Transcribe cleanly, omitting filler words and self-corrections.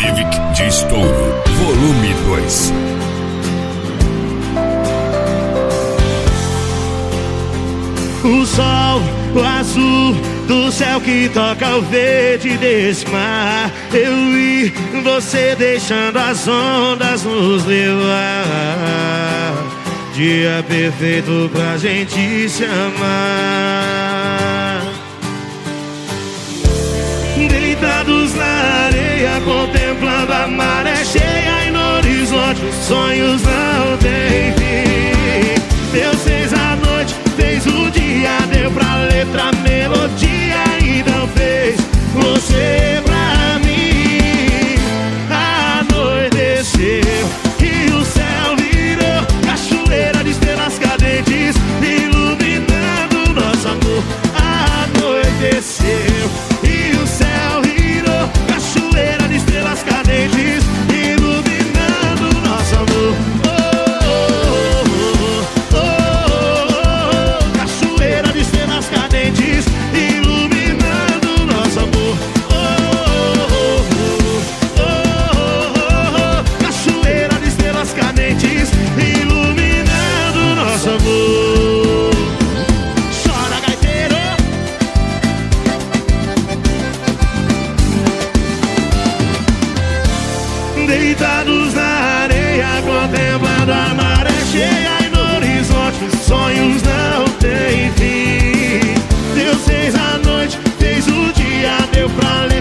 Civic de estouro, volume 2. O sol, o azul do céu que toca o verde desse mar. Eu vi você deixando as ondas nos levar. Dia perfeito pra gente se amar. Deitados na areia, contemplando a maré cheia e no horizonte os sonhos não têm fim. Deus fez a noite, fez o dia, deu pra letra a melodia e não fez você pra mim. Anoiteceu e o céu virou cachoeira de estrelas cadentes, iluminando nosso amor. Anoiteceu e o céu virou cachoeira de estrelas cadentes, iluminando nosso amor. Cachoeira de estrelas cadentes, iluminando nosso amor. Cachoeira de estrelas cadentes, iluminando nosso amor. Chora, gaiteiro. Deitados na areia, contemplando a maré cheia e no horizonte os sonhos não têm fim. Deus fez a noite, fez o dia, deu pra ler